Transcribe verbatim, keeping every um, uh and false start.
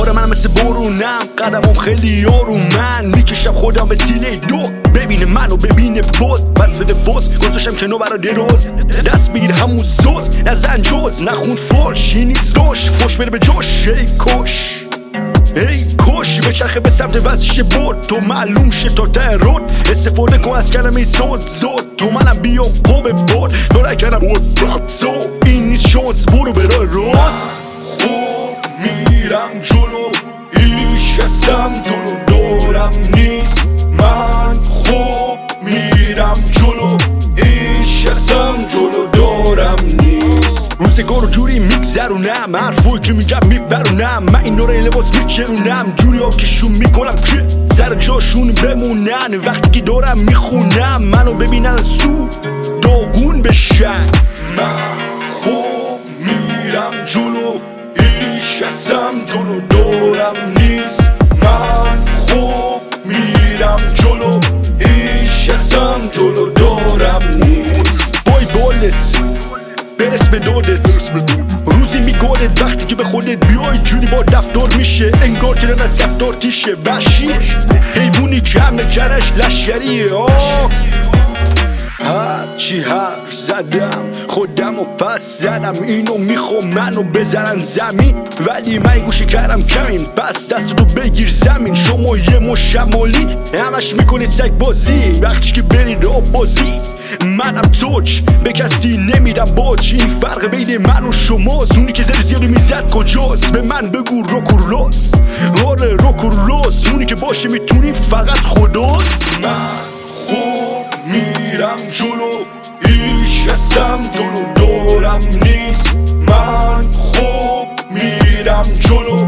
آره من مثل برونم قدمم خیلی آرومن میکشم خودم به تیله دو ببینه منو ببینه باز بس بده فوز گذاشتم کنو برا دروز دست بگیر همون زوز نزن جوز نخون فوش این نیست روش فوش بره به جوش ای کش ای کش به چرخه به سمت وزش بود تو معلوم شه تا ته رود استفاده کن از کلمه زود زود تو منم بیام پو به بود تو نکنم بود بات تو این نیست شانس برو برای راست خوب میرم جلو هیچ کسم جلو دورم نیست من خوب میرم جلو هیچ کسم جلو دورم نیست روزگارو جوری میگذرونم حرفوی که میگم میبرونم من این نوره لباس میچرونم جوری آب که شون میکنم که سر جاشون بمونن وقتی که دارم میخونم منو ببینن سو داغون بشن من خوب میرم جلو هیچ کسم جلو دورم نیست من خوب میرم جلو هیچ کسم جلو دورم نیست بای بالت برس به دادت روزی میگادت وقتی که به خودت بیای جوری با دفتار میشه انگار که از گفتار تیشه وحشی حیوونی که همه جرش لشگریه آه هرچی حرف زدم خودم و پس زدم اینو میخوام منو بزنن زمین ولی من گوشه کردم کمین پس دستتو بگیر زمین شما یه مشمالی همش میکنی سگ بازی وقتی که برید آب بازی منم توچ به کسی نمیدم باج این فرق بین من و شماست اونی که زر زیادو میزد کجاست به من بگو روکورلوس آره روکورلوس اونی که باشه میتونی فقط خداست من خوب میرم جلو هیچ کسم جلو دورم نیست من خوب میرم جلو